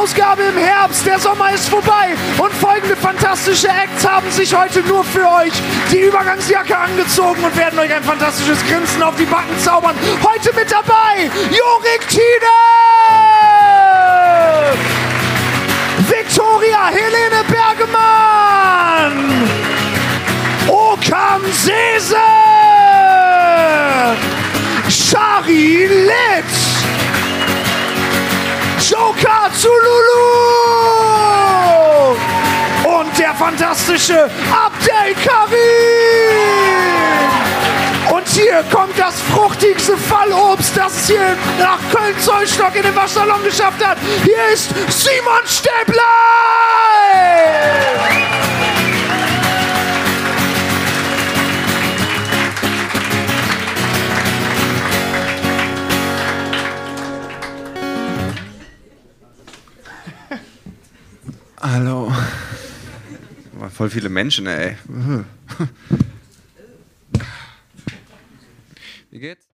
Ausgabe im Herbst. Der Sommer ist vorbei und folgende fantastische Acts haben sich heute nur für euch die Übergangsjacke angezogen und werden euch ein fantastisches Grinsen auf die Backen zaubern. Heute mit dabei Jorik Tiede, Victoria Helene Bergemann, Okan Sese, Shari Litz, Joker Zululu und der fantastische Abdel Karim. Und hier kommt das fruchtigste Fallobst, das es hier nach Köln-Zollstock in den Waschsalon geschafft hat. Hier ist Simon Stäbler! Hallo. Voll viele Menschen, ey. Wie geht's?